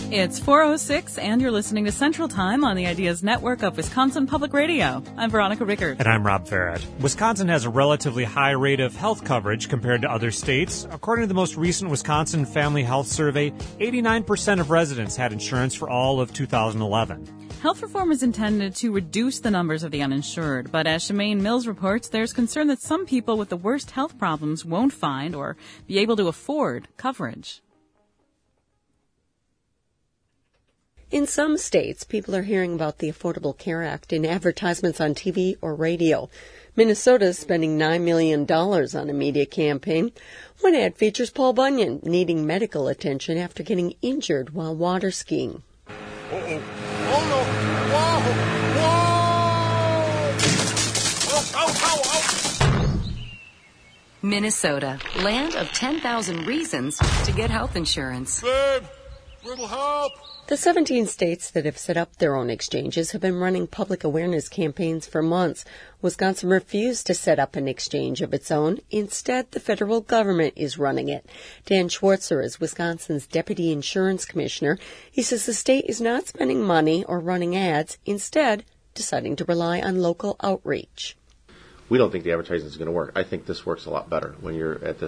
It's 4:06, and you're listening to Central Time on the Ideas Network of Wisconsin Public Radio. I'm Veronica Rickert. And I'm Rob Farrett. Wisconsin has a relatively high rate of health coverage compared to other states. According to the most recent Wisconsin Family Health Survey, 89% of residents had insurance for all of 2011. Health reform is intended to reduce the numbers of the uninsured, but as Shemaine Mills reports, there's concern that some people with the worst health problems won't find or be able to afford coverage. In some states, people are hearing about the Affordable Care Act in advertisements on TV or radio. Minnesota is spending $9 million on a media campaign. One ad features Paul Bunyan needing medical attention after getting injured while water skiing. Uh-oh. Oh, no. Whoa! Whoa! Ow, ow, ow. Minnesota, land of 10,000 reasons to get health insurance. Babe, little help. The 17 states that have set up their own exchanges have been running public awareness campaigns for months. Wisconsin refused to set up an exchange of its own. Instead, the federal government is running it. Dan Schwartzer is Wisconsin's deputy insurance commissioner. He says the state is not spending money or running ads, instead deciding to rely on local outreach. We don't think the advertising is going to work. I think this works a lot better when you're at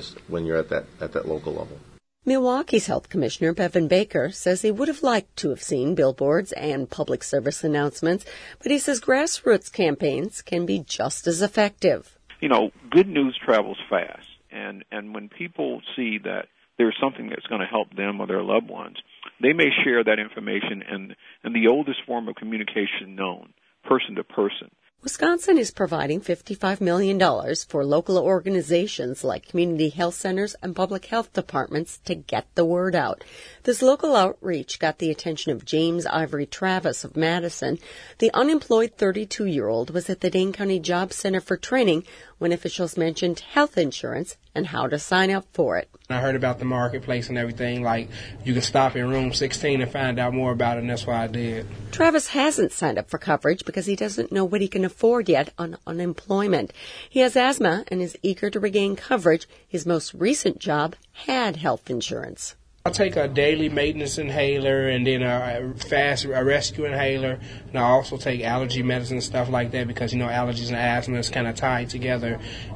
that local level. Milwaukee's health commissioner, Bevan Baker, says he would have liked to have seen billboards and public service announcements, but he says grassroots campaigns can be just as effective. You know, good news travels fast, and when people see that there's something that's going to help them or their loved ones, they may share that information in the oldest form of communication known, person to person. Wisconsin is providing $55 million for local organizations like community health centers and public health departments to get the word out. This local outreach got the attention of James Ivory Travis of Madison. The unemployed 32-year-old was at the Dane County Job Center for training when officials mentioned health insurance and how to sign up for it. I heard about the marketplace and everything, like you can stop in room 16 and find out more about it, and that's why I did. Travis hasn't signed up for coverage because he doesn't know what he can afford yet on unemployment. He has asthma and is eager to regain coverage. His most recent job had health insurance. I'll take a daily maintenance inhaler and then a rescue inhaler, and I also take allergy medicine and stuff like that because, you know, allergies and asthma is kind of tied together.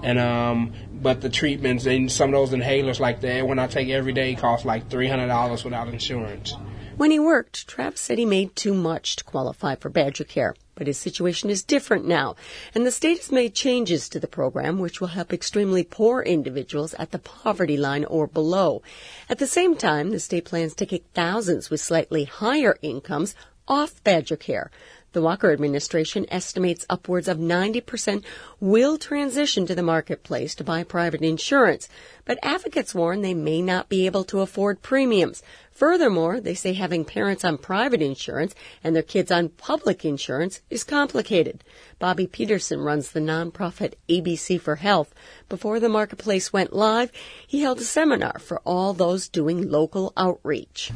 And but the treatments and some of those inhalers like that, when I take every day, cost like $300 without insurance. When he worked, Travis said he made too much to qualify for Badger Care, but his situation is different now, and the state has made changes to the program which will help extremely poor individuals at the poverty line or below. At the same time, the state plans to kick thousands with slightly higher incomes off Badger Care. The Walker administration estimates upwards of 90% will transition to the marketplace to buy private insurance, but advocates warn they may not be able to afford premiums. Furthermore, they say having parents on private insurance and their kids on public insurance is complicated. Bobby Peterson runs the nonprofit ABC for Health. Before the marketplace went live, he held a seminar for all those doing local outreach.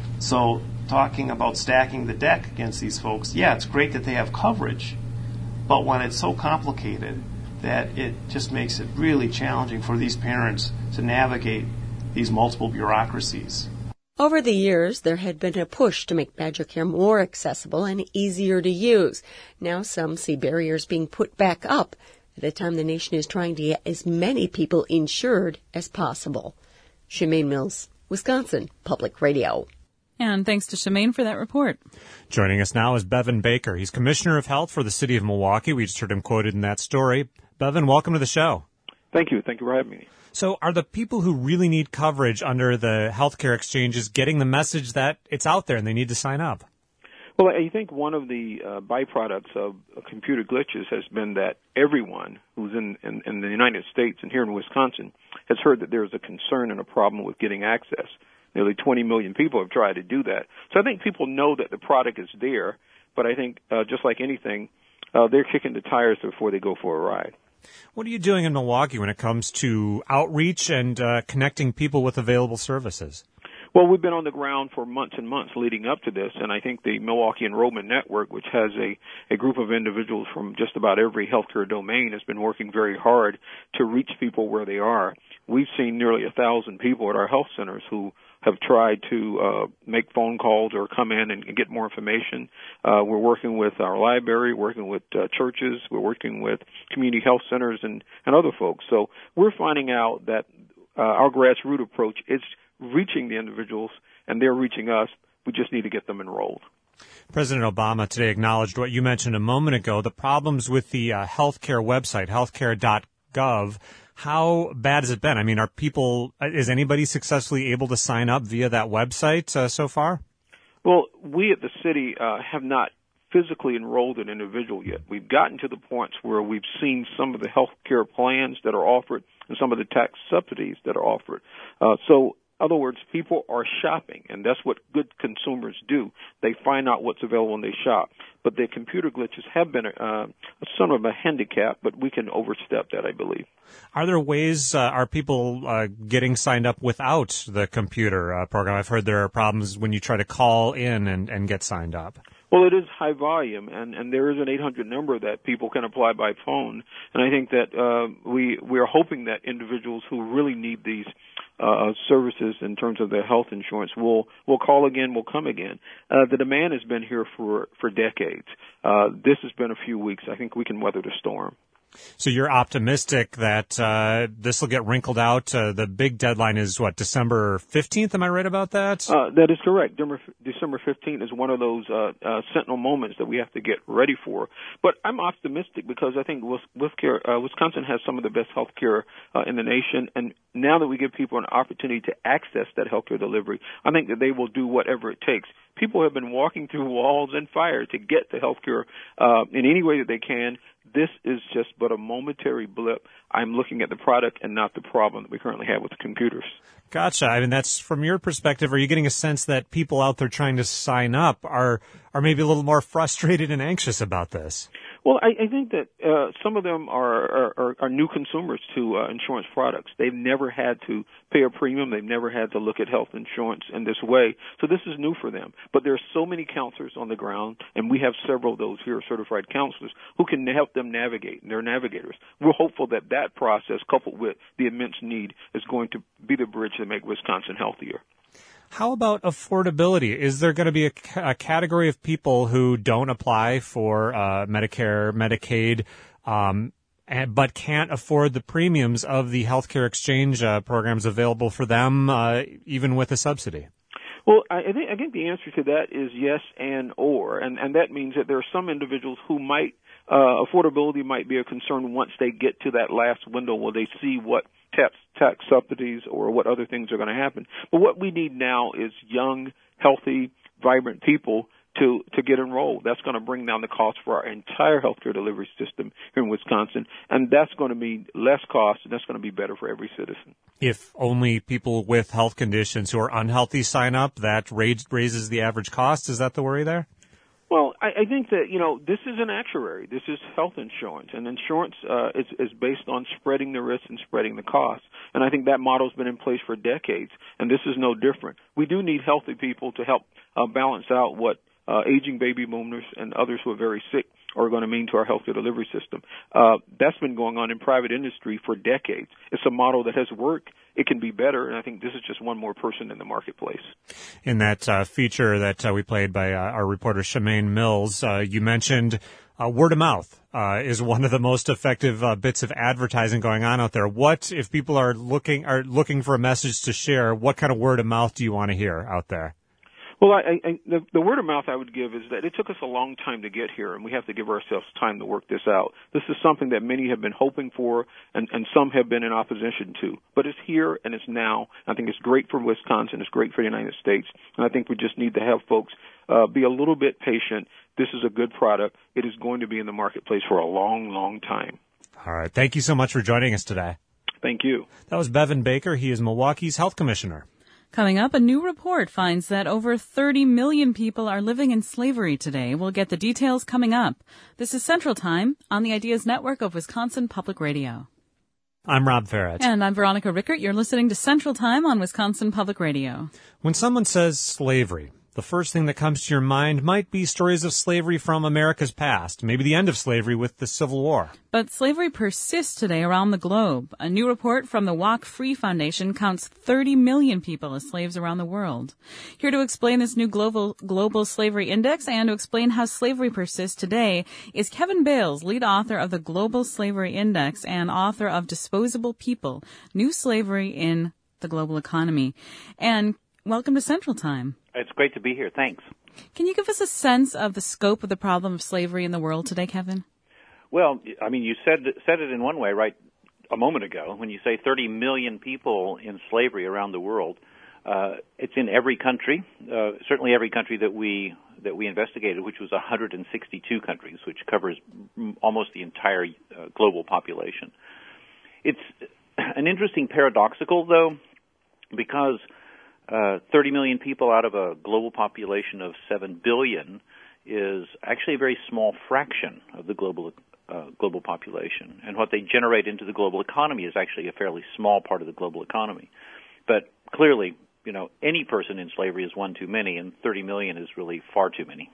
So talking about stacking the deck against these folks, yeah, it's great that they have coverage, but when it's so complicated that it just makes it really challenging for these parents to navigate these multiple bureaucracies. Over the years, there had been a push to make Badger Care more accessible and easier to use. Now some see barriers being put back up at a time the nation is trying to get as many people insured as possible. Shemaine Mills, Wisconsin Public Radio. And thanks to Shemaine for that report. Joining us now is Bevan Baker. He's Commissioner of Health for the City of Milwaukee. We just heard him quoted in that story. Bevan, welcome to the show. Thank you. Thank you for having me. So are the people who really need coverage under the healthcare exchanges getting the message that it's out there and they need to sign up? Well, I think one of the byproducts of computer glitches has been that everyone who's in the United States and here in Wisconsin has heard that there's a concern and a problem with getting access. Nearly 20 million people have tried to do that. So I think people know that the product is there, but I think just like anything, they're kicking the tires before they go for a ride. What are you doing in Milwaukee when it comes to outreach and connecting people with available services? Well, we've been on the ground for months and months leading up to this, and I think the Milwaukee Enrollment Network, which has a group of individuals from just about every healthcare domain, has been working very hard to reach people where they are. We've seen nearly 1,000 people at our health centers who have tried to make phone calls or come in and get more information. We're working with our library, working with churches, we're working with community health centers and other folks. So we're finding out that our grassroots approach is reaching the individuals, and they're reaching us. We just need to get them enrolled. President Obama today acknowledged what you mentioned a moment ago, the problems with the healthcare website, healthcare.gov. How bad has it been? I mean, is anybody successfully able to sign up via that website so far? Well, we at the city have not physically enrolled an individual yet. We've gotten to the points where we've seen some of the health care plans that are offered and some of the tax subsidies that are offered. So, in other words, people are shopping, and that's what good consumers do. They find out what's available and they shop. But the computer glitches have been some of a handicap, but we can overstep that, I believe. Are there ways, are people getting signed up without the computer program? I've heard there are problems when you try to call in and get signed up. Well, it is high volume, and there is an 800 number that people can apply by phone. And I think that we are hoping that individuals who really need these services in terms of their health insurance will call again, will come again. The demand has been here for decades. This has been a few weeks. I think we can weather the storm. So you're optimistic that this will get wrinkled out. The big deadline is, December 15th? Am I right about that? That is correct. December 15th is one of those sentinel moments that we have to get ready for. But I'm optimistic because I think Wisconsin has some of the best health care in the nation. And now that we give people an opportunity to access that health care delivery, I think that they will do whatever it takes. People have been walking through walls and fire to get to health care in any way that they can. This is just but a momentary blip. I'm looking at the product and not the problem that we currently have with the computers. Gotcha. I mean, that's from your perspective. Are you getting a sense that people out there trying to sign up are maybe a little more frustrated and anxious about this? Well, I think that some of them are new consumers to insurance products. They've never had to pay a premium. They've never had to look at health insurance in this way. So this is new for them. But there are so many counselors on the ground, and we have several of those here, certified counselors, who can help them navigate, and they're navigators. We're hopeful that that process, coupled with the immense need, is going to be the bridge to make Wisconsin healthier. How about affordability? Is there going to be a category of people who don't apply for Medicare, Medicaid, but can't afford the premiums of the healthcare exchange programs available for them, even with a subsidy? Well, I think the answer to that is yes and that means that there are some individuals who might affordability might be a concern once they get to that last window where they see what tax subsidies or what other things are going to happen. But what we need now is young, healthy, vibrant people to get enrolled. That's going to bring down the cost for our entire healthcare delivery system here in Wisconsin, and that's going to be less cost, and that's going to be better for every citizen. If only people with health conditions who are unhealthy sign up, that raises the average cost. Is that the worry there? Well, I think that, this is an actuary. This is health insurance, and insurance is based on spreading the risk and spreading the cost. And I think that model's been in place for decades, and this is no different. We do need healthy people to help balance out what aging baby boomers and others who are very sick are going to mean to our healthcare delivery system. That's been going on in private industry for decades. It's a model that has worked. It can be better, and I think this is just one more person in the marketplace. In that feature that we played by our reporter Shemaine Mills, you mentioned word of mouth is one of the most effective bits of advertising going on out there. What, if people are looking for a message to share, what kind of word of mouth do you want to hear out there? Well, the word of mouth I would give is that it took us a long time to get here, and we have to give ourselves time to work this out. This is something that many have been hoping for, and some have been in opposition to. But it's here, and it's now. I think it's great for Wisconsin. It's great for the United States. And I think we just need to have folks be a little bit patient. This is a good product. It is going to be in the marketplace for a long, long time. All right. Thank you so much for joining us today. Thank you. That was Bevan Baker. He is Milwaukee's health commissioner. Coming up, a new report finds that over 30 million people are living in slavery today. We'll get the details coming up. This is Central Time on the Ideas Network of Wisconsin Public Radio. I'm Rob Farrett. And I'm Veronica Rickert. You're listening to Central Time on Wisconsin Public Radio. When someone says slavery, the first thing that comes to your mind might be stories of slavery from America's past, maybe the end of slavery with the Civil War. But slavery persists today around the globe. A new report from the Walk Free Foundation counts 30 million people as slaves around the world. Here to explain this new global slavery index and to explain how slavery persists today is Kevin Bales, lead author of the Global Slavery Index and author of Disposable People, New Slavery in the Global Economy. And welcome to Central Time. It's great to be here. Thanks. Can you give us a sense of the scope of the problem of slavery in the world today, Kevin? Well, I mean, you said it in one way right a moment ago when you say 30 million people in slavery around the world. It's in every country, certainly every country that we investigated, which was 162 countries, which covers almost the entire global population. It's an interesting paradoxical, though, because 30 million people out of a global population of 7 billion is actually a very small fraction of the global population. And what they generate into the global economy is actually a fairly small part of the global economy. But clearly, any person in slavery is one too many, and 30 million is really far too many.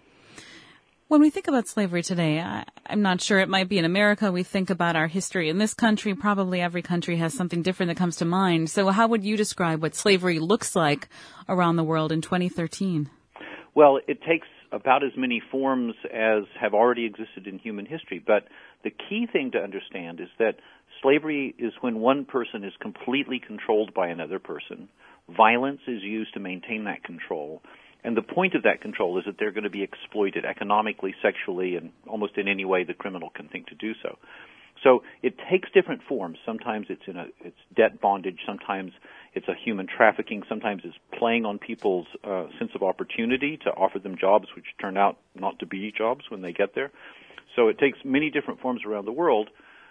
When we think about slavery today, I'm not sure it might be in America. We think about our history in this country. Probably every country has something different that comes to mind. So how would you describe what slavery looks like around the world in 2013? Well, it takes about as many forms as have already existed in human history. But the key thing to understand is that slavery is when one person is completely controlled by another person. Violence is used to maintain that control. And the point of that control is that they're going to be exploited economically, sexually, and almost in any way the criminal can think to do so. So it takes different forms. Sometimes it's debt bondage. Sometimes it's a human trafficking. Sometimes it's playing on people's sense of opportunity to offer them jobs which turn out not to be jobs when they get there. So it takes many different forms around the world,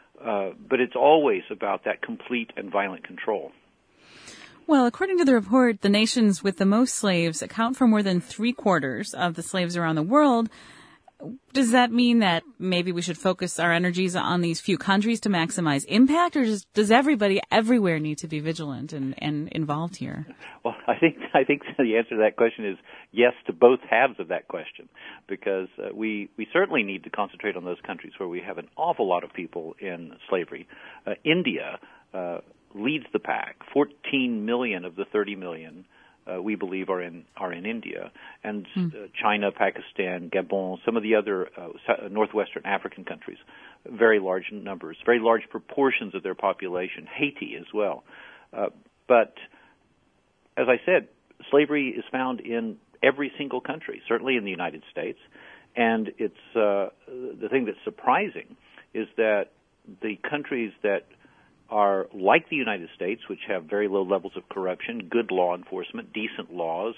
but it's always about that complete and violent control. Well, according to the report, the nations with the most slaves account for more than 3/4 of the slaves around the world. Does that mean that maybe we should focus our energies on these few countries to maximize impact, or does everybody everywhere need to be vigilant and involved here? Well, I think the answer to that question is yes to both halves of that question, because we certainly need to concentrate on those countries where we have an awful lot of people in slavery. India leads the pack. 14 million of the 30 million we believe are in India, and China, Pakistan, Gabon, some of the other northwestern African countries, very large numbers, very large proportions of their population. Haiti as well. But as I said, slavery is found in every single country, certainly in the United States, and it's the thing that's surprising is that the countries that are like the United States, which have very low levels of corruption, good law enforcement, decent laws,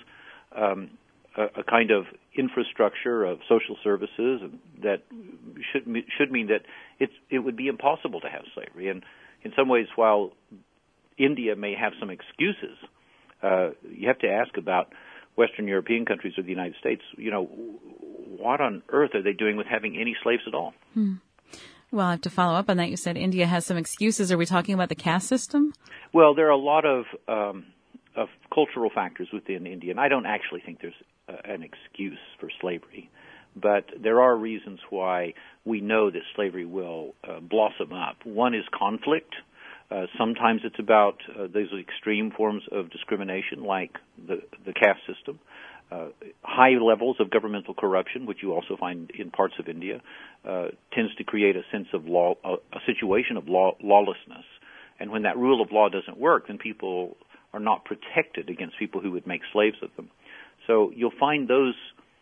a kind of infrastructure of social services that should mean that it would be impossible to have slavery. And in some ways, while India may have some excuses, you have to ask about Western European countries or the United States. What on earth are they doing with having any slaves at all? Well, I have to follow up on that. You said India has some excuses. Are we talking about the caste system? Well, there are a lot of cultural factors within India, and I don't actually think there's an excuse for slavery. But there are reasons why we know that slavery will blossom up. One is conflict. Sometimes it's about those extreme forms of discrimination, like the caste system. High levels of governmental corruption, which you also find in parts of India, tends to create a sense of law, a situation of lawlessness. And when that rule of law doesn't work, then people are not protected against people who would make slaves of them. So you'll find those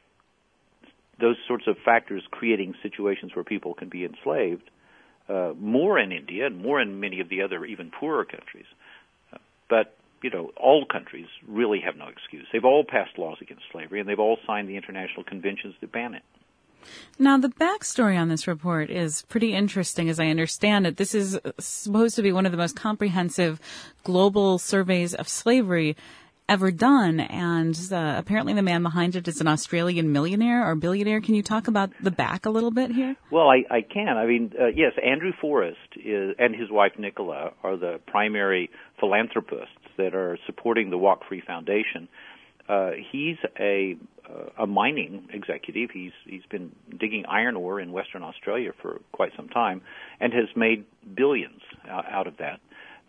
sorts of factors creating situations where people can be enslaved more in India and more in many of the other even poorer countries. But all countries really have no excuse. They've all passed laws against slavery, and they've all signed the international conventions that ban it. Now, the backstory on this report is pretty interesting, as I understand it. This is supposed to be one of the most comprehensive global surveys of slavery ever done, and apparently the man behind it is an Australian millionaire or billionaire. Can you talk about the back a little bit here? Well, I can. I mean, yes, Andrew Forrest and his wife Nicola are the primary philanthropists that are supporting the Walk Free Foundation. He's a mining executive. He's been digging iron ore in Western Australia for quite some time, and has made billions out of that.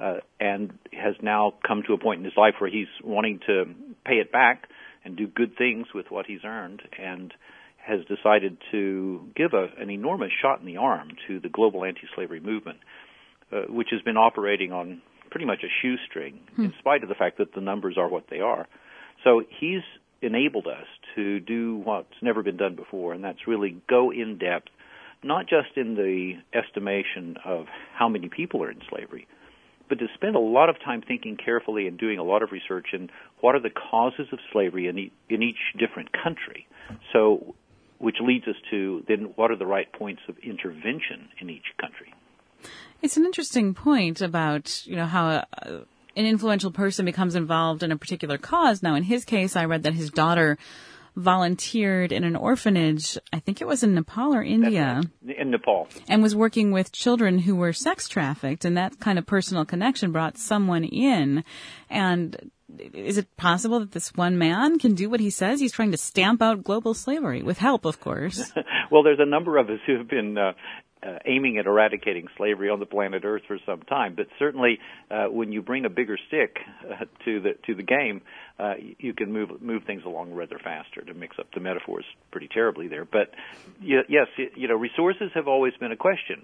And has now come to a point in his life where he's wanting to pay it back and do good things with what he's earned, and has decided to give an enormous shot in the arm to the global anti-slavery movement, which has been operating on pretty much a shoestring, in spite of the fact that the numbers are what they are. So he's enabled us to do what's never been done before, and that's really go in depth, not just in the estimation of how many people are in slavery, but to spend a lot of time thinking carefully and doing a lot of research in what are the causes of slavery in each different country. So, which leads us to then what are the right points of intervention in each country. It's an interesting point about, how an influential person becomes involved in a particular cause. Now, in his case, I read that his daughter volunteered in an orphanage, I think it was in Nepal or India. Right. In Nepal. And was working with children who were sex trafficked, and that kind of personal connection brought someone in. And is it possible that this one man can do what he says? He's trying to stamp out global slavery, with help, of course. Well, there's a number of us who have been aiming at eradicating slavery on the planet Earth for some time, but certainly when you bring a bigger stick to the game, you can move things along rather faster. To mix up the metaphors pretty terribly there, but yes, resources have always been a question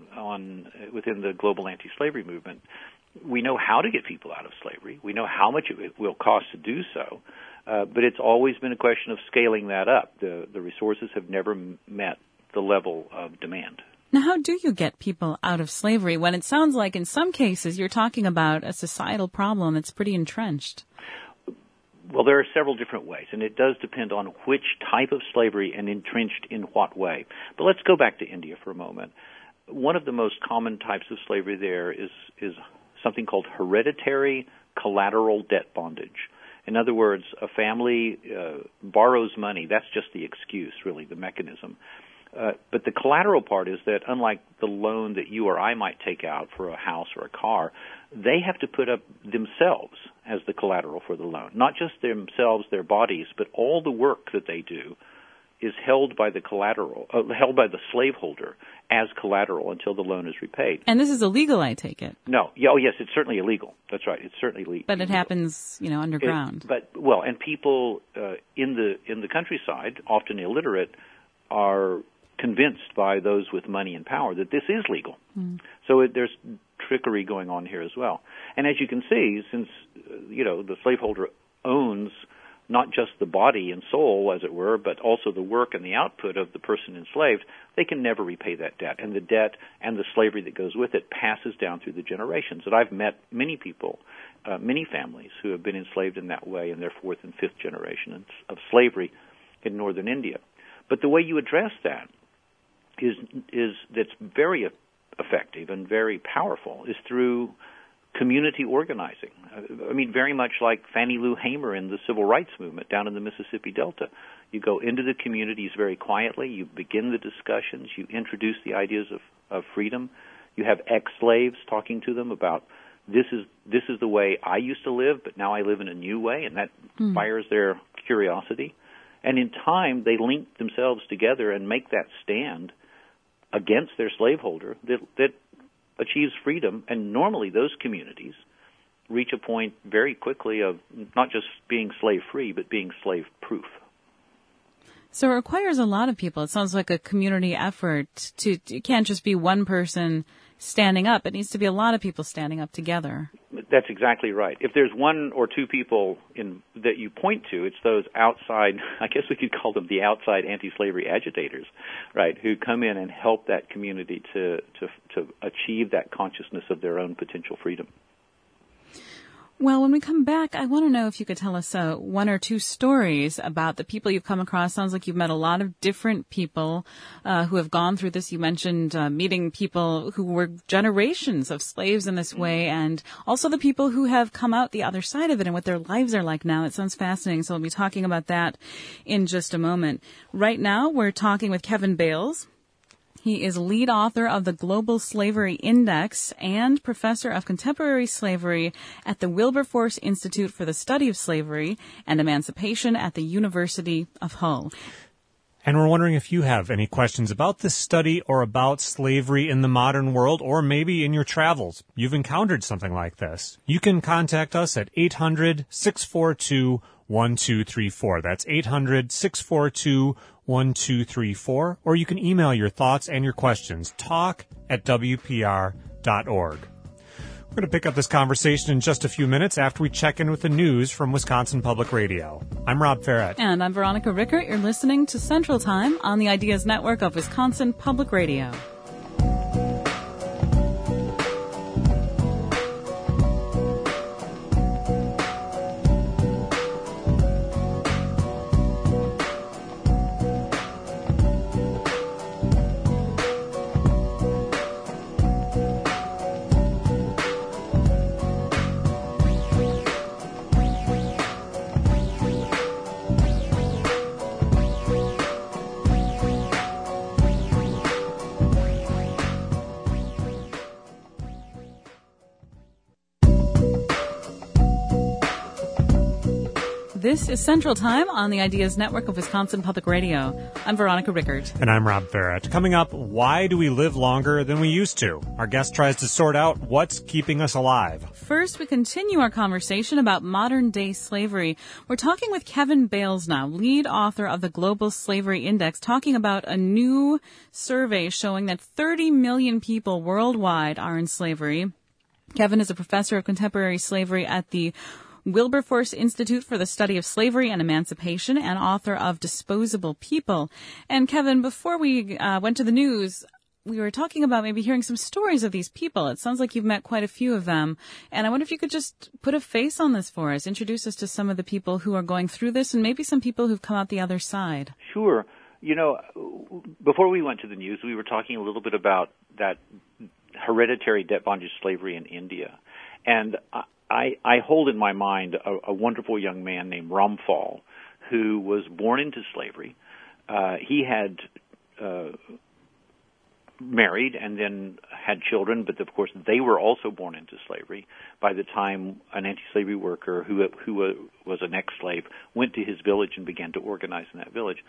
within the global anti-slavery movement. We know how to get people out of slavery. We know how much it will cost to do so, but it's always been a question of scaling that up. The resources have never met the level of demand. Now, how do you get people out of slavery when it sounds like in some cases you're talking about a societal problem that's pretty entrenched? Well, there are several different ways, and it does depend on which type of slavery and entrenched in what way. But let's go back to India for a moment. One of the most common types of slavery there is something called hereditary collateral debt bondage. In other words, a family borrows money. That's just the excuse, really, the mechanism. But the collateral part is that unlike the loan that you or I might take out for a house or a car, they have to put up themselves as the collateral for the loan. Not just themselves, their bodies, but all the work that they do is held by the slaveholder as collateral until the loan is repaid. And this is illegal, I take it. No. Oh, yes, it's certainly illegal. That's right. It's certainly illegal. But it happens, underground. And people in the countryside, often illiterate, are convinced by those with money and power that this is legal. So there's trickery going on here as well. And as you can see, since the slaveholder owns not just the body and soul, as it were, but also the work and the output of the person enslaved, they can never repay that debt. And the debt and the slavery that goes with it passes down through the generations. And I've met many people, many families who have been enslaved in that way in their fourth and fifth generation of slavery in northern India. But the way you address that is that's very effective and very powerful is through community organizing. I mean, very much like Fannie Lou Hamer in the civil rights movement down in the Mississippi Delta. You go into the communities very quietly, you begin the discussions, you introduce the ideas of freedom, you have ex-slaves talking to them about this is the way I used to live, but now I live in a new way, and that fires their curiosity. And in time, they link themselves together and make that stand against their slaveholder that achieves freedom. And normally those communities reach a point very quickly of not just being slave-free, but being slave-proof. So it requires a lot of people. It sounds like a community effort. It can't just be one person standing up. It needs to be a lot of people standing up together. That's exactly right. If there's one or two people that you point to, it's those outside, I guess we could call them the outside anti-slavery agitators, right, who come in and help that community to achieve that consciousness of their own potential freedom. Well, when we come back, I want to know if you could tell us one or two stories about the people you've come across. Sounds like you've met a lot of different people who have gone through this. You mentioned meeting people who were generations of slaves in this way, and also the people who have come out the other side of it and what their lives are like now. It sounds fascinating, so we'll be talking about that in just a moment. Right now, we're talking with Kevin Bales. He is lead author of the Global Slavery Index and professor of contemporary slavery at the Wilberforce Institute for the Study of Slavery and Emancipation at the University of Hull. And we're wondering if you have any questions about this study or about slavery in the modern world, or maybe in your travels you've encountered something like this. You can contact us at 800-642-1234. That's 800-642-1234. Or you can email your thoughts and your questions, talk@wpr.org. We're going to pick up this conversation in just a few minutes after we check in with the news from Wisconsin Public Radio. I'm Rob Farrett. And I'm Veronica Rickert. You're listening to Central Time on the Ideas Network of Wisconsin Public Radio. This is Central Time on the Ideas Network of Wisconsin Public Radio. I'm Veronica Rickert. And I'm Rob Farrett. Coming up, why do we live longer than we used to? Our guest tries to sort out what's keeping us alive. First, we continue our conversation about modern-day slavery. We're talking with Kevin Bales now, lead author of the Global Slavery Index, talking about a new survey showing that 30 million people worldwide are in slavery. Kevin is a professor of contemporary slavery at the Wilberforce Institute for the Study of Slavery and Emancipation and author of Disposable People. And Kevin, before we went to the news, we were talking about maybe hearing some stories of these people. It sounds like you've met quite a few of them. And I wonder if you could just put a face on this for us, introduce us to some of the people who are going through this and maybe some people who've come out the other side. Sure. You know, before we went to the news, we were talking a little bit about that hereditary debt bondage slavery in India. And I hold in my mind a wonderful young man named Ramphal, who was born into slavery. He had married and then had children, but of course they were also born into slavery. By the time an anti-slavery worker who was an ex-slave went to his village and began to organize in that village,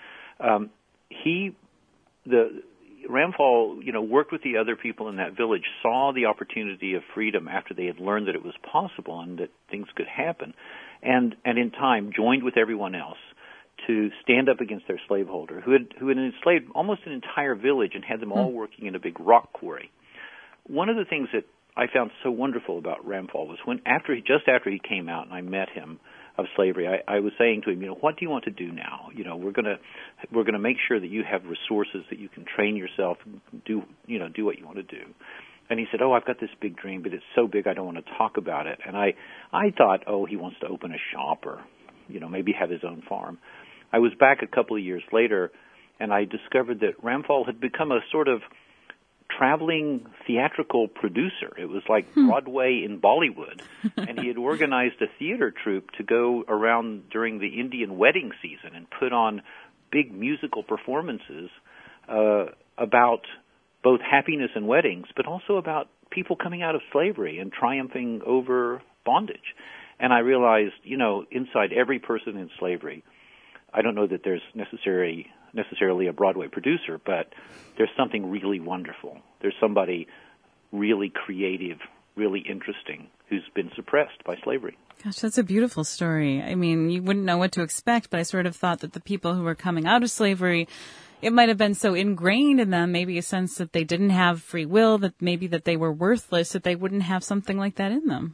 Ramphal, worked with the other people in that village, saw the opportunity of freedom after they had learned that it was possible and that things could happen, and in time joined with everyone else to stand up against their slaveholder, who had enslaved almost an entire village and had them all working in a big rock quarry. One of the things that I found so wonderful about Ramphal was just after he came out and I met him of slavery, I was saying to him, what do you want to do now? We're gonna make sure that you have resources that you can train yourself, do what you want to do. And he said, I've got this big dream, but it's so big I don't want to talk about it. And I thought, he wants to open a shop or, maybe have his own farm. I was back a couple of years later, and I discovered that Ramphal had become a sort of traveling theatrical producer. It was like Broadway in Bollywood. And he had organized a theater troupe to go around during the Indian wedding season and put on big musical performances about both happiness and weddings, but also about people coming out of slavery and triumphing over bondage. And I realized, inside every person in slavery, I don't know that there's necessarily a Broadway producer, but there's something really wonderful. There's somebody really creative, really interesting, who's been suppressed by slavery. Gosh, that's a beautiful story. I mean, you wouldn't know what to expect, but I sort of thought that the people who were coming out of slavery, it might have been so ingrained in them, maybe a sense that they didn't have free will, that maybe that they were worthless, that they wouldn't have something like that in them.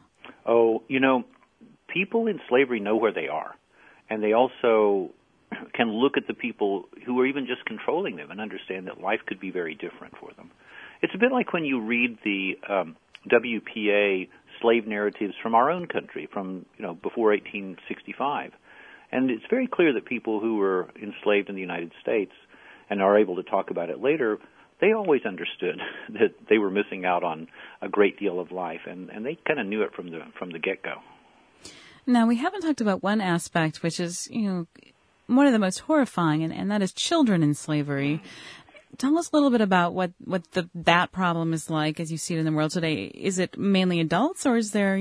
People in slavery know where they are, and they also can look at the people who are even just controlling them and understand that life could be very different for them. It's a bit like when you read the WPA slave narratives from our own country, from before 1865, and it's very clear that people who were enslaved in the United States and are able to talk about it later, they always understood that they were missing out on a great deal of life, and they kind of knew it from the get-go. Now, we haven't talked about one aspect, which is, one of the most horrifying, and that is children in slavery. Tell us a little bit about what that problem is like as you see it in the world today. Is it mainly adults, or is there,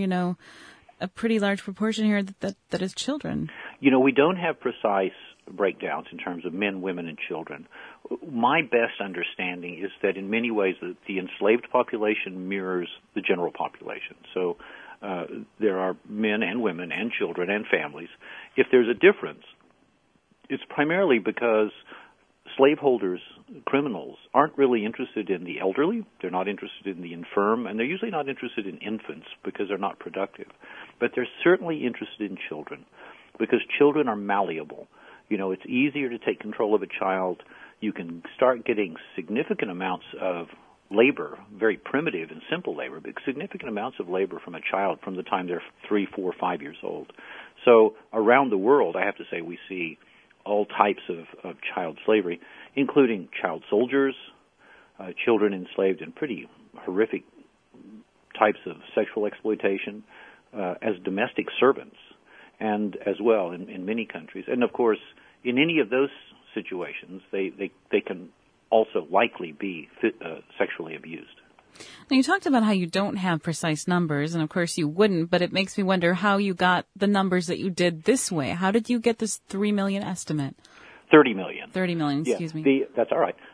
a pretty large proportion here that is children? We don't have precise breakdowns in terms of men, women, and children. My best understanding is that in many ways the enslaved population mirrors the general population. So there are men and women and children and families. If there's a difference, it's primarily because slaveholders, criminals, aren't really interested in the elderly. They're not interested in the infirm, and they're usually not interested in infants because they're not productive. But they're certainly interested in children because children are malleable. It's easier to take control of a child. You can start getting significant amounts of labor, very primitive and simple labor, but significant amounts of labor from a child from the time they're 3, 4, 5 years old. So around the world, I have to say, we see all types of child slavery, including child soldiers, children enslaved in pretty horrific types of sexual exploitation, as domestic servants, and as well in many countries. And, of course, in any of those situations, they can also likely be sexually abused. Now, you talked about how you don't have precise numbers, and of course you wouldn't, but it makes me wonder how you got the numbers that you did this way. How did you get this 3 million estimate? 30 million. 30 million, excuse me. That's all right.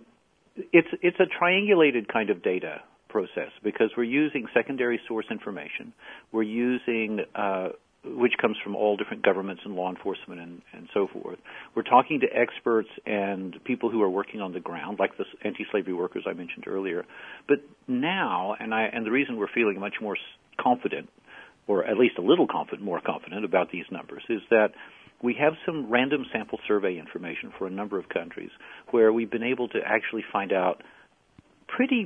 It's a triangulated kind of data process because we're using secondary source information. We're using which comes from all different governments and law enforcement and so forth. We're talking to experts and people who are working on the ground, like the anti-slavery workers I mentioned earlier. But now, and the reason we're feeling much more confident, or at least a little more confident about these numbers, is that we have some random sample survey information for a number of countries where we've been able to actually find out pretty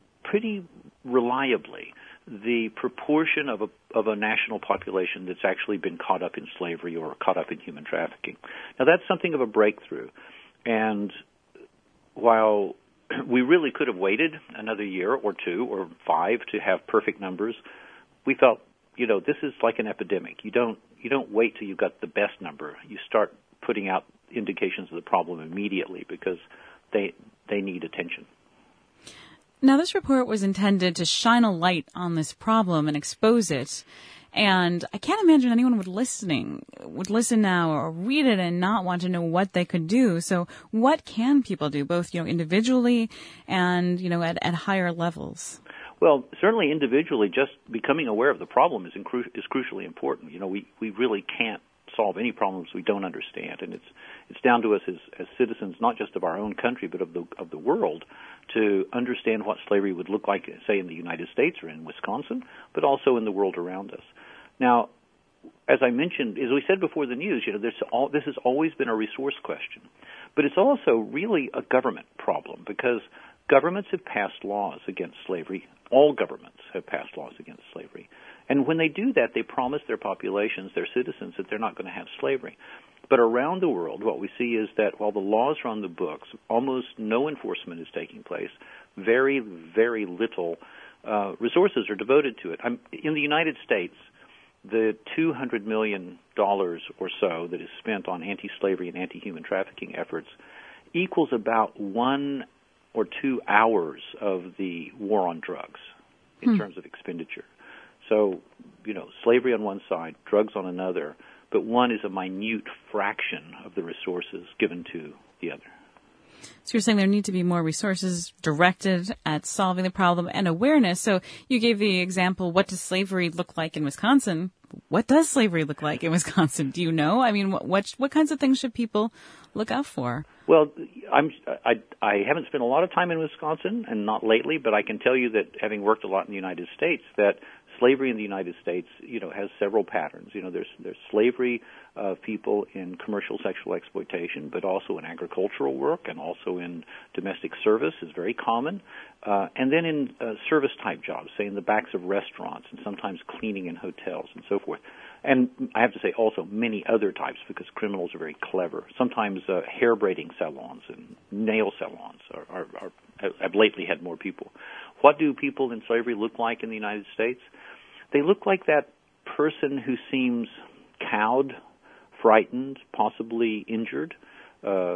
reliably the proportion of a national population that's actually been caught up in slavery or caught up in human trafficking. Now, that's something of a breakthrough. And while we really could have waited another year or 2 or 5 to have perfect numbers, we felt, this is like an epidemic. You don't wait till you've got the best number. You start putting out indications of the problem immediately because they need attention. Now, this report was intended to shine a light on this problem and expose it. And I can't imagine anyone would listen now or read it and not want to know what they could do. So what can people do, both, individually and, at higher levels? Well, certainly individually, just becoming aware of the problem is crucially important. We really can't solve any problems we don't understand, and it's down to us as citizens, not just of our own country, but of the world, to understand what slavery would look like, say, in the United States or in Wisconsin, but also in the world around us. Now, as I mentioned, as we said before the news, this has always been a resource question, but it's also really a government problem because governments have passed laws against slavery. All governments have passed laws against slavery. And when they do that, they promise their populations, their citizens, that they're not going to have slavery. But around the world, what we see is that while the laws are on the books, almost no enforcement is taking place. Very, very little resources are devoted to it. In the United States, the $200 million or so that is spent on anti-slavery and anti-human trafficking efforts equals about 1 or 2 hours of the war on drugs in terms of expenditure. So, slavery on one side, drugs on another, but one is a minute fraction of the resources given to the other. So you're saying there need to be more resources directed at solving the problem and awareness. So you gave the example, what does slavery look like in Wisconsin? What does slavery look like in Wisconsin? Do you know? I mean, what kinds of things should people look out for? Well, I haven't spent a lot of time in Wisconsin, and not lately, but I can tell you that having worked a lot in the United States, that slavery in the United States, has several patterns. There's slavery of people in commercial sexual exploitation, but also in agricultural work and also in domestic service is very common. And then in service-type jobs, say in the backs of restaurants and sometimes cleaning in hotels and so forth. And I have to say also many other types because criminals are very clever. Sometimes hair braiding salons and nail salons have lately had more people. What do people in slavery look like in the United States? They look like that person who seems cowed, frightened, possibly injured,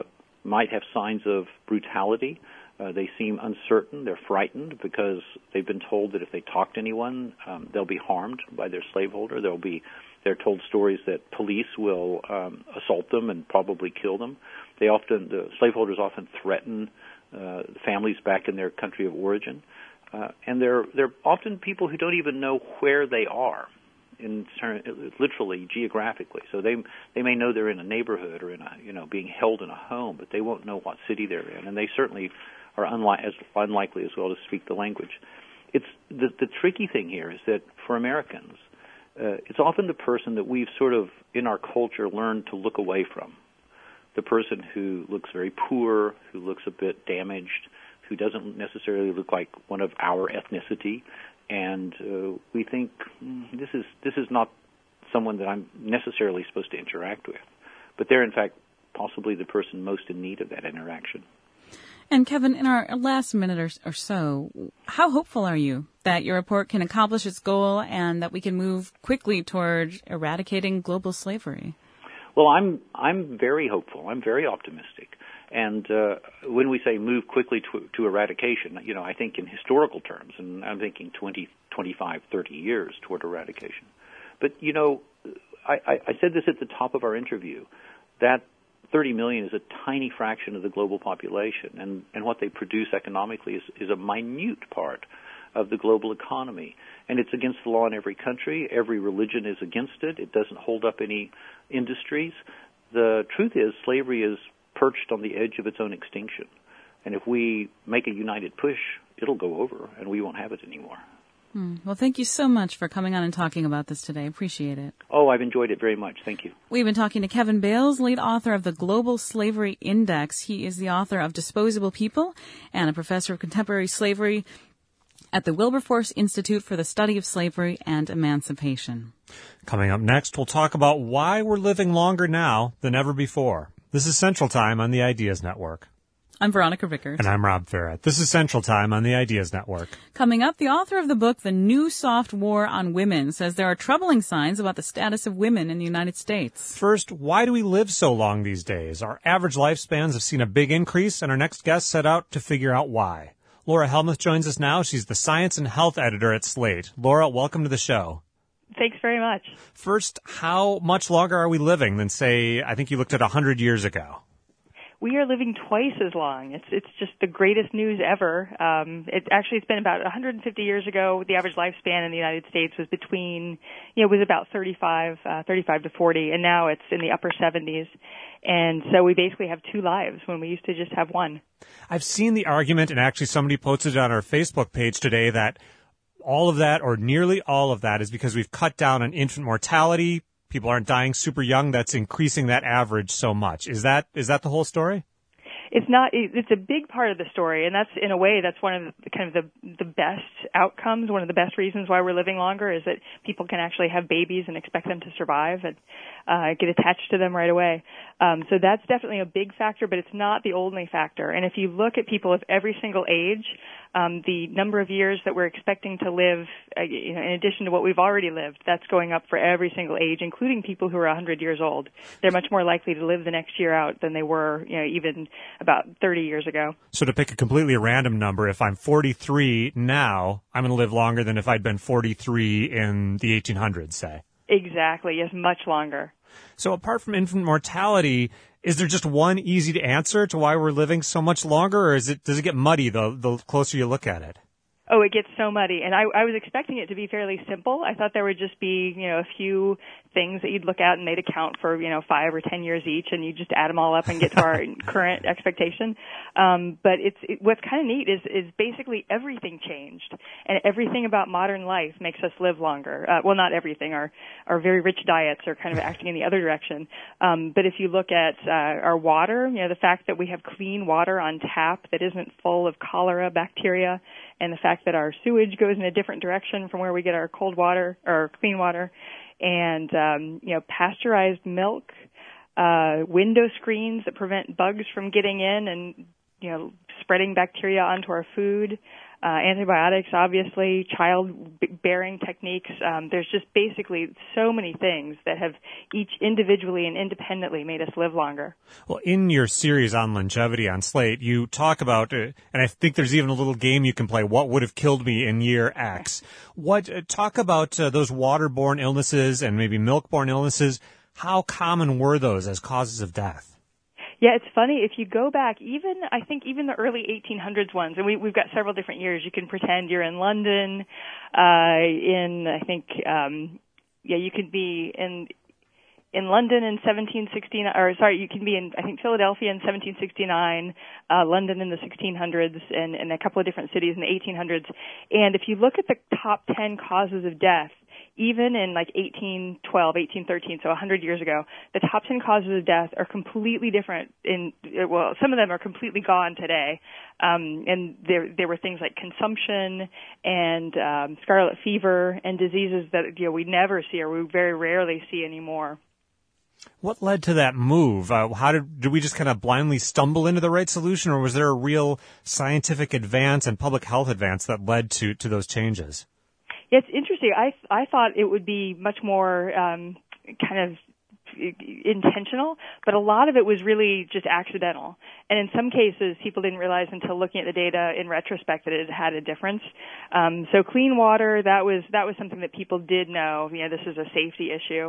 might have signs of brutality. They seem uncertain. They're frightened because they've been told that if they talk to anyone, they'll be harmed by their slaveholder. They're told stories that police will assault them and probably kill them. The slaveholders often threaten families back in their country of origin, and they're often people who don't even know where they are, literally geographically. So they may know they're in a neighborhood or being held in a home, but they won't know what city they're in, and they certainly are as unlikely as well to speak the language. It's the tricky thing here is that for Americans, it's often the person that we've sort of in our culture learned to look away from. The person who looks very poor, who looks a bit damaged, who doesn't necessarily look like one of our ethnicity, and we think this is not someone that I'm necessarily supposed to interact with. But they're in fact possibly the person most in need of that interaction. And Kevin, in our last minute or so, how hopeful are you that your report can accomplish its goal and that we can move quickly toward eradicating global slavery? Well, I'm very hopeful. I'm very optimistic. And when we say move quickly to eradication, I think in historical terms, and I'm thinking 20, 25, 30 years toward eradication. But, I said this at the top of our interview, that 30 million is a tiny fraction of the global population, and what they produce economically is a minute part of the global economy. And it's against the law in every country. Every religion is against it. It doesn't hold up any industries. The truth is slavery is perched on the edge of its own extinction. And if we make a united push, it'll go over, and we won't have it anymore. Well, thank you so much for coming on and talking about this today. Appreciate it. Oh, I've enjoyed it very much. Thank you. We've been talking to Kevin Bales, lead author of the Global Slavery Index. He is the author of Disposable People and a professor of contemporary slavery at the Wilberforce Institute for the Study of Slavery and Emancipation. Coming up next, we'll talk about why we're living longer now than ever before. This is Central Time on the Ideas Network. I'm Veronica Vickers. And I'm Rob Ferret. This is Central Time on the Ideas Network. Coming up, the author of the book, The New Soft War on Women, says there are troubling signs about the status of women in the United States. First, why do we live so long these days? Our average lifespans have seen a big increase, and our next guest set out to figure out why. Laura Helmuth joins us now. She's the Science and Health Editor at Slate. Laura, welcome to the show. Thanks very much. First, how much longer are we living than, say, I think you looked at 100 years ago? We are living twice as long. It's just the greatest news ever. It's been about 150 years ago. The average lifespan in the United States was was about 35 to 40, and now it's in the upper 70s. And so we basically have two lives when we used to just have one. I've seen the argument, and actually somebody posted it on our Facebook page today, that all of that, or nearly all of that, is because we've cut down on infant mortality. People aren't dying super young. That's increasing that average so much. Is that the whole story? It's not. It's a big part of the story, and that's in a way that's one of the best outcomes. One of the best reasons why we're living longer is that people can actually have babies and expect them to survive and get attached to them right away. So that's definitely a big factor, but it's not the only factor. And if you look at people of every single age, the number of years that we're expecting to live, in addition to what we've already lived, that's going up for every single age, including people who are 100 years old. They're much more likely to live the next year out than they were, even about 30 years ago. So to pick a completely random number, if I'm 43 now, I'm going to live longer than if I'd been 43 in the 1800s, say. Exactly. Yes, much longer. So apart from infant mortality, is there just one easy to answer to why we're living so much longer, or does it get muddy the closer you look at it? Oh, it gets so muddy. And I was expecting it to be fairly simple. I thought there would just be, a few things that you'd look at and they'd account for, 5 or 10 years each, and you just add them all up and get to our current expectation. But what's kind of neat is basically everything changed, and everything about modern life makes us live longer. Well, not everything. Our very rich diets are kind of acting in the other direction. But if you look at our water, the fact that we have clean water on tap that isn't full of cholera bacteria, and the fact that our sewage goes in a different direction from where we get our cold water or clean water, and pasteurized milk, window screens that prevent bugs from getting in and spreading bacteria onto our food, antibiotics, obviously, childbearing techniques. There's just basically so many things that have each individually and independently made us live longer. Well, in your series on longevity on Slate, you talk about, and I think there's even a little game you can play, what would have killed me in year X. Talk about those waterborne illnesses and maybe milk-borne illnesses. How common were those as causes of death? Yeah, it's funny. If you go back, I think even the early 1800s ones, and we've got several different years. You can pretend you're in London, you could be in London in 1769, you can be in, I think, Philadelphia in 1769, London in the 1600s, and a couple of different cities in the 1800s. And if you look at the top 10 causes of death, even in like 1812, 1813, so 100 years ago, the top 10 causes of death are completely different. Some of them are completely gone today. And there were things like consumption and scarlet fever and diseases that we never see or we very rarely see anymore. What led to that move? Did we just kind of blindly stumble into the right solution, or was there a real scientific advance and public health advance that led to those changes? Yeah, it's interesting. I thought it would be much more kind of intentional, but a lot of it was really just accidental. And in some cases, people didn't realize until looking at the data in retrospect that it had a difference. So clean water, that was something that people did know. This is a safety issue.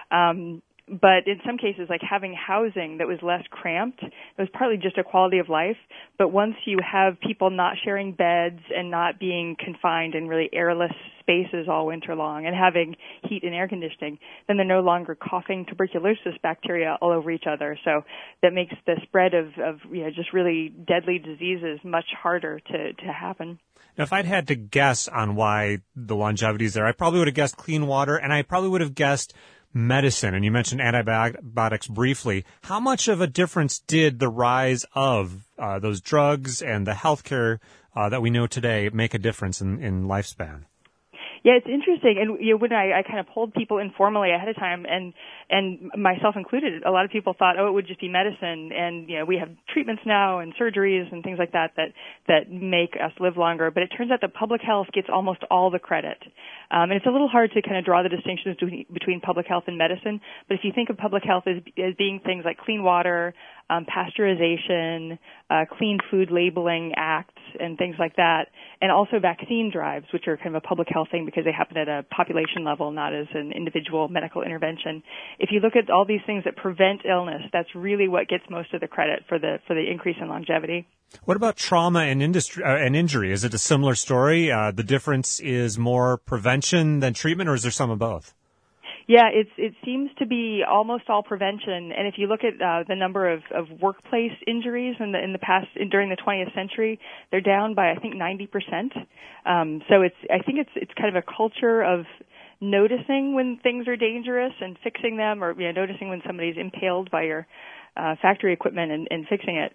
But in some cases, like having housing that was less cramped, it was partly just a quality of life. But once you have people not sharing beds and not being confined in really airless spaces all winter long and having heat and air conditioning, then they're no longer coughing tuberculosis bacteria all over each other. So that makes the spread of just really deadly diseases much harder to happen. Now, if I'd had to guess on why the longevity is there, I probably would have guessed clean water, and I probably would have guessed medicine, and you mentioned antibiotics briefly. How much of a difference did the rise of those drugs and the healthcare that we know today make a difference in lifespan? Yeah, it's interesting. And when I kind of polled people informally ahead of time, and myself included, a lot of people thought, it would just be medicine, and we have treatments now and surgeries and things like that make us live longer. But it turns out that public health gets almost all the credit. And it's a little hard to kind of draw the distinctions between public health and medicine. But if you think of public health as being things like clean water, pasteurization, clean food labeling acts, and things like that, and also vaccine drives, which are kind of a public health thing because they happen at a population level, not as an individual medical intervention. If you look at all these things that prevent illness, that's really what gets most of the credit for the increase in longevity. What about trauma and injury? Is it a similar story? The difference is more prevention than treatment, or is there some of both? Yeah, it seems to be almost all prevention. And if you look at the number of workplace injuries in the past during the 20th century, they're down by I think 90%. So I think it's kind of a culture of noticing when things are dangerous and fixing them, or noticing when somebody's impaled by your factory equipment and fixing it.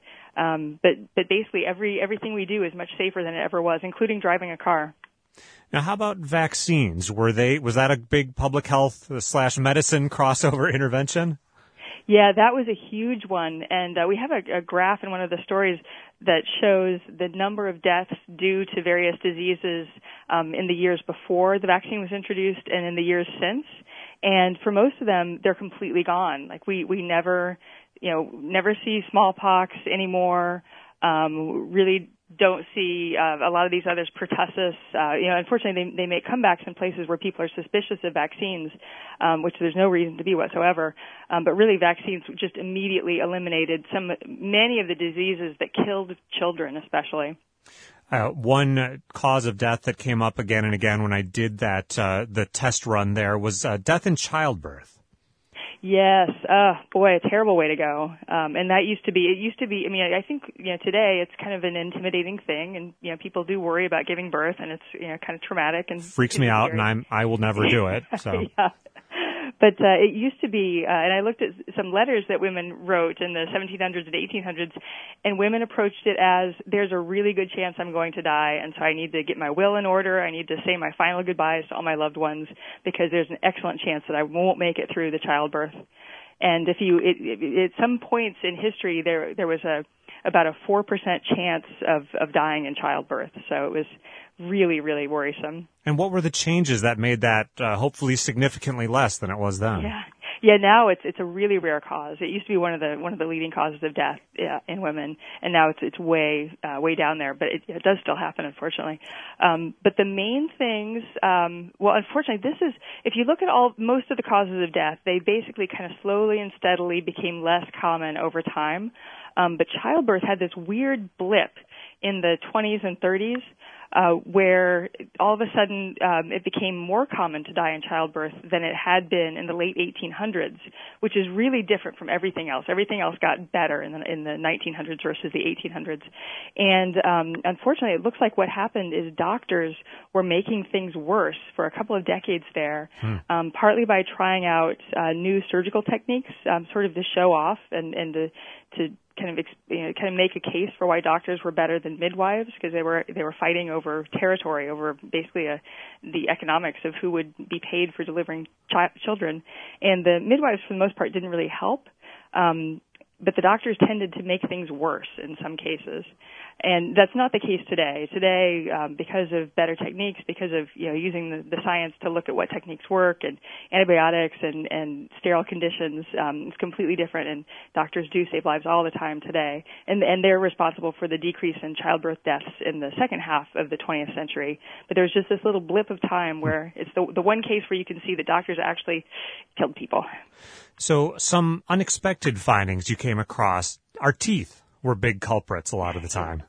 But basically everything we do is much safer than it ever was, including driving a car. Now, how about vaccines? Was that a big public health / medicine crossover intervention? Yeah, that was a huge one. And we have a graph in one of the stories that shows the number of deaths due to various diseases in the years before the vaccine was introduced and in the years since. And for most of them, they're completely gone. Like we never see smallpox anymore. Really don't see a lot of these others, pertussis. Unfortunately, they make comebacks in places where people are suspicious of vaccines, which there's no reason to be whatsoever. But really, vaccines just immediately eliminated many of the diseases that killed children, especially. One cause of death that came up again and again when I did the test run there was death in childbirth. Yes. Boy, a terrible way to go. And it used to be, I think, today it's kind of an intimidating thing, and, people do worry about giving birth, and it's, kind of traumatic and freaks me out, and I will never do it. So. Yeah. But it used to be, and I looked at some letters that women wrote in the 1700s and 1800s, and women approached it as, there's a really good chance I'm going to die, and so I need to get my will in order. I need to say my final goodbyes to all my loved ones because there's an excellent chance that I won't make it through the childbirth. And at some points in history, there was about a 4% chance of dying in childbirth. So it was really, really worrisome. And what were the changes that made that hopefully significantly less than it was then? Yeah. Now it's a really rare cause. It used to be one of the leading causes of death in women, and now it's way down there. But it does still happen, unfortunately. But the main things, unfortunately, this is if you look at most of the causes of death, they basically kind of slowly and steadily became less common over time. But childbirth had this weird blip in the 20s and 30s. Where all of a sudden it became more common to die in childbirth than it had been in the late 1800s, which is really different from everything else. Everything else got better in the 1900s versus the 1800s. And unfortunately, it looks like what happened is doctors were making things worse for a couple of decades there, partly by trying out new surgical techniques, sort of to show off and to kind of make a case for why doctors were better than midwives, because they were fighting over territory, over basically the economics of who would be paid for delivering children. And the midwives, for the most part, didn't really help. But the doctors tended to make things worse in some cases. And that's not the case today. Today, because of better techniques, because of using the science to look at what techniques work, and antibiotics and sterile conditions, it's completely different. And doctors do save lives all the time today. And they're responsible for the decrease in childbirth deaths in the second half of the 20th century. But there's just this little blip of time where it's the one case where you can see that doctors actually killed people. So some unexpected findings you came across. Our teeth were big culprits a lot of the time.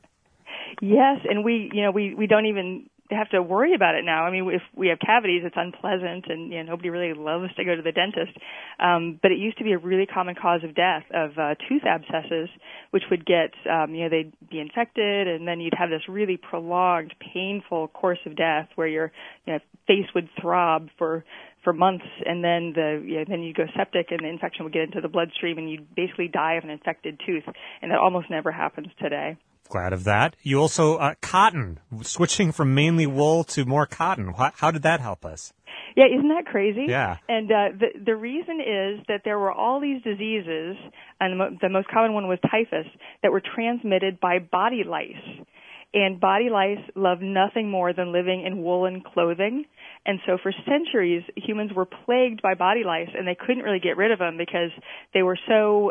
Yes, and we don't even have to worry about it now. I mean, if we have cavities, it's unpleasant, and nobody really loves to go to the dentist. But it used to be a really common cause of death of tooth abscesses, which would get they'd be infected, and then you'd have this really prolonged, painful course of death where your face would throb for months, and then then you'd go septic, and the infection would get into the bloodstream, and you'd basically die of an infected tooth, and that almost never happens today. Glad of that. You also, cotton, switching from mainly wool to more cotton. How did that help us? Yeah, isn't that crazy? Yeah. And the reason is that there were all these diseases, and the most common one was typhus, that were transmitted by body lice. And body lice love nothing more than living in woolen clothing. And so for centuries, humans were plagued by body lice, and they couldn't really get rid of them because they were so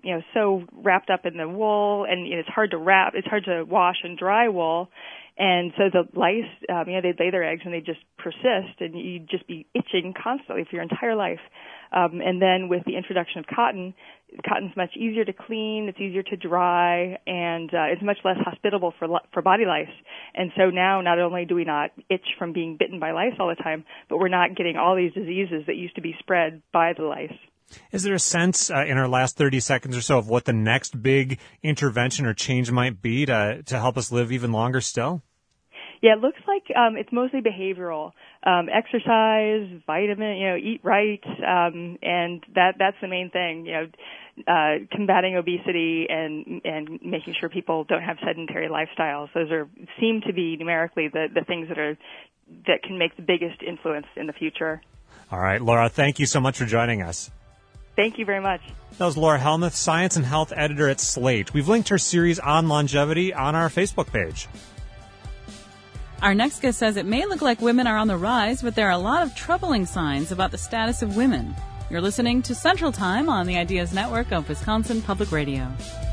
wrapped up in the wool, and it's hard to wash and dry wool. And so the lice, they'd lay their eggs and they'd just persist, and you'd just be itching constantly for your entire life. And then with the introduction of cotton's much easier to clean, it's easier to dry, and it's much less hospitable for body lice. And so now not only do we not itch from being bitten by lice all the time, but we're not getting all these diseases that used to be spread by the lice. Is there a sense in our last 30 seconds or so of what the next big intervention or change might be to help us live even longer still? Yeah, it looks like it's mostly behavioral. Exercise, vitamin, eat right, and that's the main thing. Combating obesity and making sure people don't have sedentary lifestyles. Those seem to be numerically the things that can make the biggest influence in the future. All right, Laura, thank you so much for joining us. Thank you very much. That was Laura Helmuth, Science and Health Editor at Slate. We've linked her series on longevity on our Facebook page. Our next guest says it may look like women are on the rise, but there are a lot of troubling signs about the status of women. You're listening to Central Time on the Ideas Network of Wisconsin Public Radio.